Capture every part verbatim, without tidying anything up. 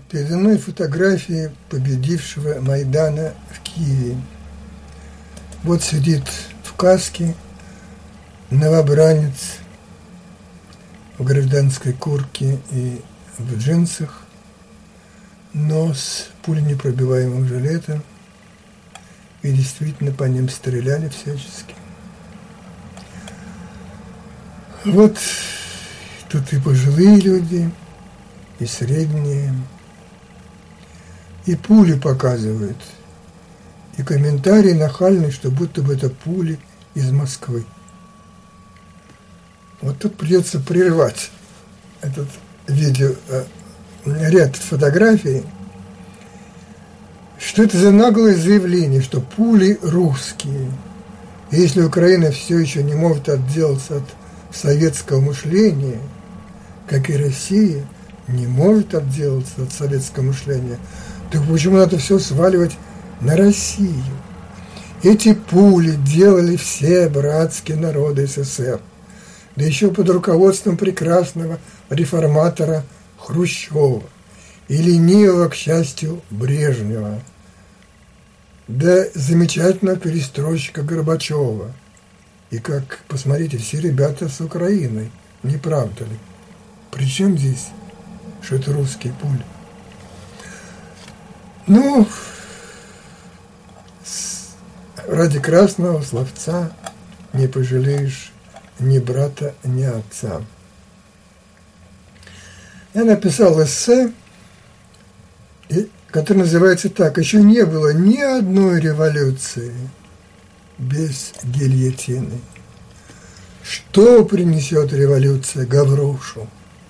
Передо мной фотографии победившего Майдана в Киеве. Вот сидит в каске новобранец в гражданской куртке и в джинсах, но с пуленепробиваемым жилетом, и действительно по ним стреляли всячески. Вот тут и пожилые люди, и средние, и пули показывают, и комментарий нахальный, что будто бы это пули из Москвы. Вот тут придется прервать этот видео, ряд фотографий. Что это за наглое заявление, что пули русские? И если Украина все еще не может отделаться от советского мышления, как и Россия не может отделаться от советского мышления, то почему надо все сваливать на Россию? Эти пули делали все братские народы СССР, да еще под руководством прекрасного реформатора Хрущева и ленивого, к счастью, Брежнева, да замечательного перестройщика Горбачева. И как, посмотрите, все ребята с Украины, не правда ли? Причем здесь, что это русские пули? Ну, ради красного словца не пожалеешь ни брата, ни отца. Я написал эссе, которое называется так: «Еще не было ни одной революции без гильотины. Что принесет революция Гаврошу?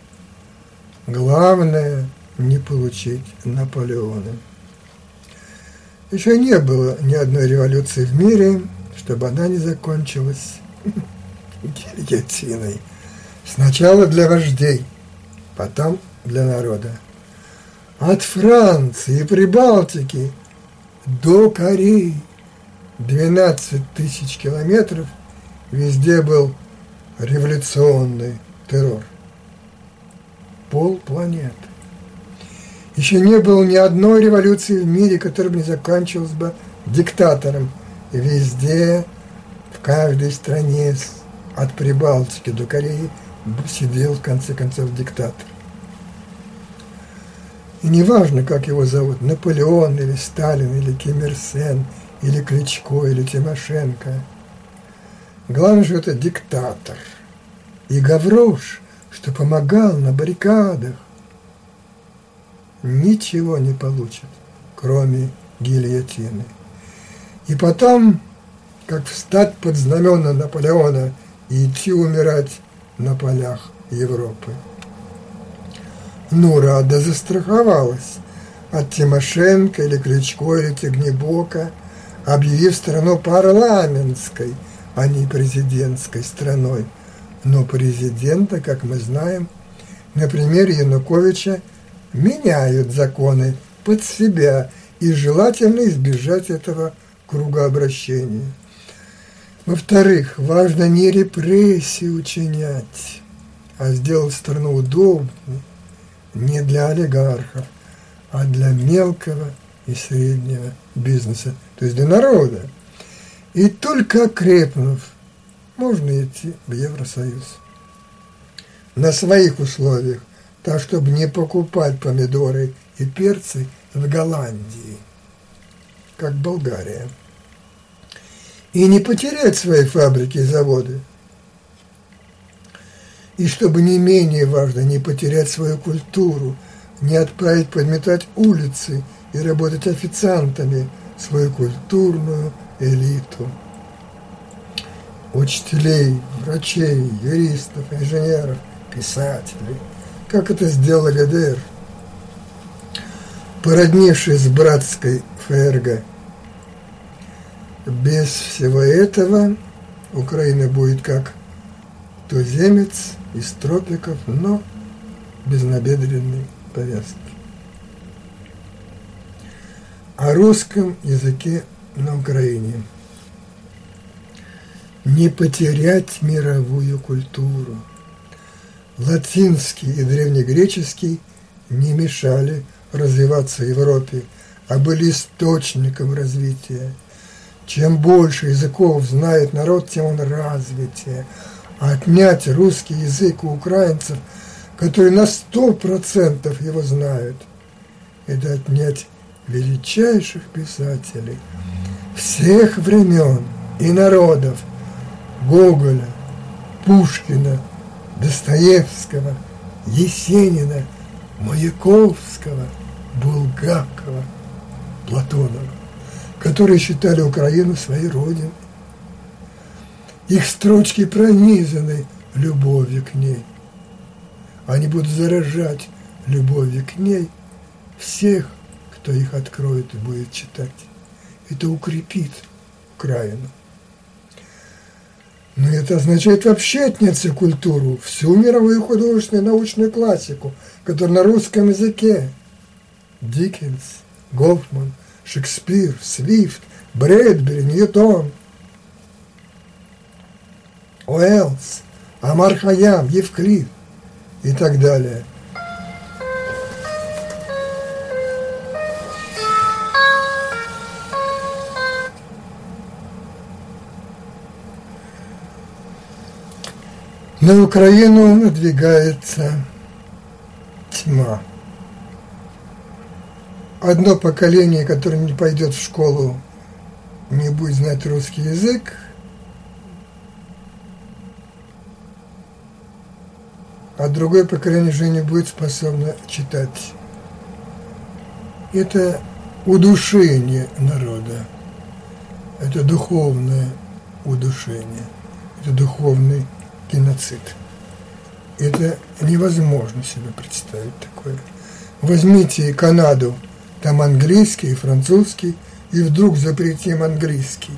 Главное – не получить Наполеона». Еще не было ни одной революции в мире, чтобы она не закончилась гильотиной. Сначала для вождей, потом для народа. От Франции и Прибалтики до Кореи двенадцать тысяч километров везде был революционный террор. Полпланеты. Еще не было ни одной революции в мире, которая бы не заканчивалась бы диктатором. И везде, в каждой стране, от Прибалтики до Кореи, сидел, в конце концов, диктатор. И неважно, как его зовут, Наполеон или Сталин, или Ким Ир Сен, или Кличко, или Тимошенко. Главное, что это диктатор. И Гаврош, что помогал на баррикадах, ничего не получит, кроме гильотины. И потом, как встать под знамена Наполеона и идти умирать на полях Европы. Ну, Рада застраховалась от Тимошенко или Кличко или Тягнебока, объявив страну парламентской, а не президентской страной. Но президента, как мы знаем, например, Януковича, меняют законы под себя, и желательно избежать этого кругообращения. Во-вторых, важно не репрессии учинять, а сделать страну удобной не для олигархов, а для мелкого и среднего бизнеса, то есть для народа. И только окрепнув, можно идти в Евросоюз. На своих условиях, так, чтобы не покупать помидоры и перцы в Голландии, как Болгария. И не потерять свои фабрики и заводы. И чтобы не менее важно, не потерять свою культуру, не отправить подметать улицы и работать официантами свою культурную элиту. Учителей, врачей, юристов, инженеров, писателей. Как это сделала ГДР, породнившись с братской ФРГ. Без всего этого Украина будет как туземец из тропиков, но без набедренной повязки. О русском языке на Украине. Не потерять мировую культуру. Латинский и древнегреческий не мешали развиваться Европе, а были источником развития. Чем больше языков знает народ, тем он развитее. А отнять русский язык у украинцев, которые на сто процентов его знают, это отнять величайших писателей всех времен и народов: Гоголя, Пушкина, Достоевского, Есенина, Маяковского, Булгакова, Платонова, которые считали Украину своей родиной. Их строчки пронизаны любовью к ней. Они будут заражать любовью к ней всех, кто их откроет и будет читать. Это укрепит Украину. Но это означает вообще отнять всю культуру, всю мировую художественную и научную классику, которая на русском языке. Диккенс, Гофман, Шекспир, Свифт, Брэдбери, Ньютон, Уэллс, Омар Хайям, Евклид и так далее. На Украину надвигается тьма. Одно поколение, которое не пойдет в школу, не будет знать русский язык, а другое поколение уже не будет способно читать. Это удушение народа, это духовное удушение, это духовный геноцид. Это невозможно себе представить такое. Возьмите Канаду, там английский, французский, и вдруг запретим английский.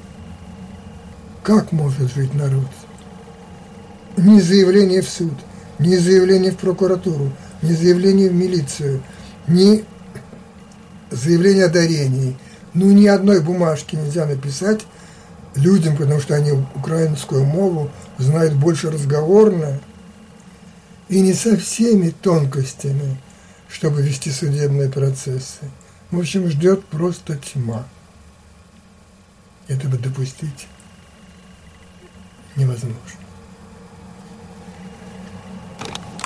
Как может жить народ? Ни заявление в суд, ни заявление в прокуратуру, ни заявление в милицию, ни заявление о дарении. Ну, ни одной бумажки нельзя написать людям, потому что они украинскую мову знают больше разговорно и не со всеми тонкостями, чтобы вести судебные процессы. В общем, ждет просто тьма. Этого допустить невозможно.